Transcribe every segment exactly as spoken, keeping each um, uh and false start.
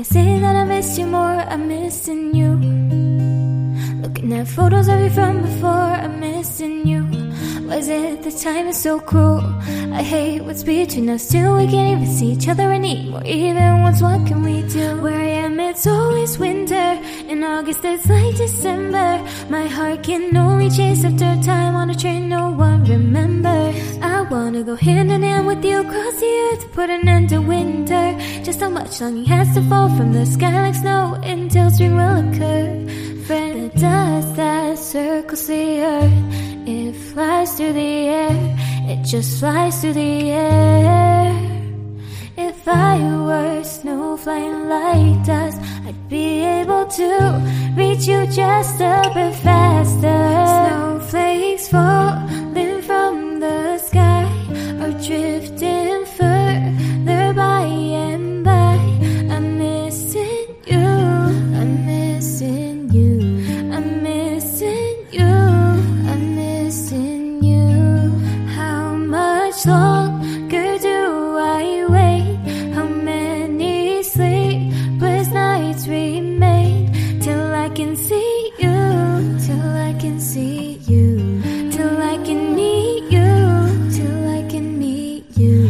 I say that I miss you more, I'm missing you. Looking at photos of you from before, I'm missing you. Was it the time is so cruel? I hate what's between us. Still we can't even see each other anymore. Even once, what can we do? Where I am, it's always winter. In August, it's like December. My heart can only chase after time on a train no one remembers. I wanna go hand in hand with you across the earth to put an end to winter. Just how much longing has to fall from the sky like snow until spring will occur. Friend, the dust that circles the earth, it flies through the air, it just flies through the air. If I were snow flying like dust, I'd be able to reach you just a bit faster. Snowflakes falling from the sky are drifting further by and by. I'm missing you, I'm missing you, I'm missing you, I'm missing you. How much longer do I wait? How many sleepless nights remain till I can see you, till I can see you, till I can meet you, till I can meet you.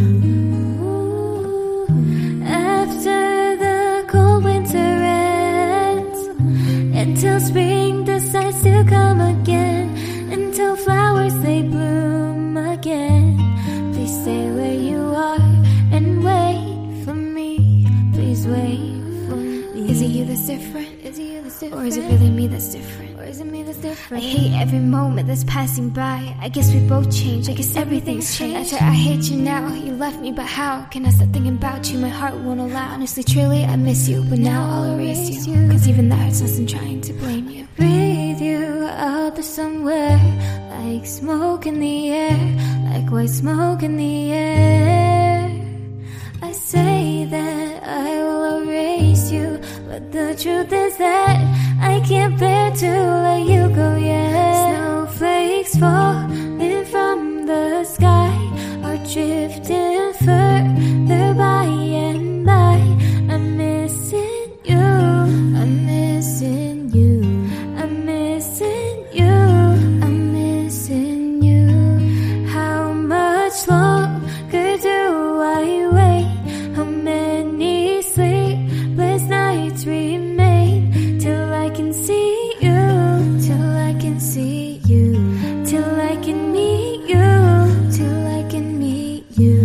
After the cold winter ends, until spring decides to come again, until flowers they bloom again. Please stay where you are and wait for me. Please wait for me. Is it you that's different? Is it you that's different? Or is it really me that's different? Or is it me that's I different? hate every moment that's passing by. I guess we both changed, I guess everything's changed. I try, I hate you now, you left me, but how can I stop thinking about you? My heart won't allow. Honestly, truly, I miss you, but now I'll erase you. Cause even that hurts less than trying to blame you. Breathe you out there somewhere, like smoke in the air, like white smoke in the air. I say that I will erase you, but the truth is that I can't bear to let you go yet. Snowflakes falling from the sky are drifting further by and by. I'm missing you, I'm missing you, I'm missing you, I'm missing you. How much longer do I wait? How many sleepless nights remain till I can see you, till I can see you, till I can meet you, till I can meet you.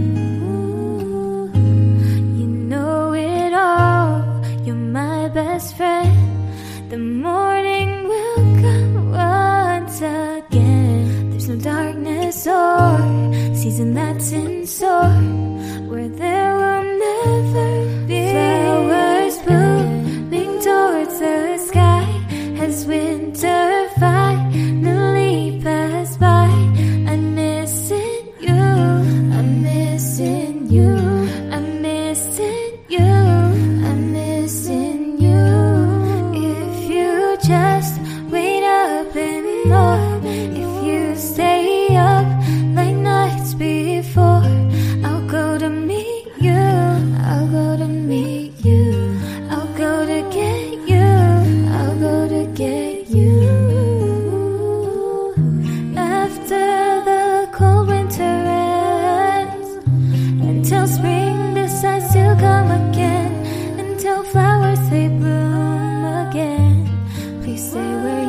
You know it all, you're my best friend. The morning will come once again. There's no darkness or season that's in store where there will never be flowers blooming towards the sky as winter finally passed by. I'm missing you, I'm missing you, I'm missing you, I'm missing you. If you just wait up and more, if you stay up like nights before, I'll go to meet you, I'll go to meet you, I'll go to get you, I'll go to get you. After the cold winter ends, until spring decides to come again, until flowers they bloom again. Please stay where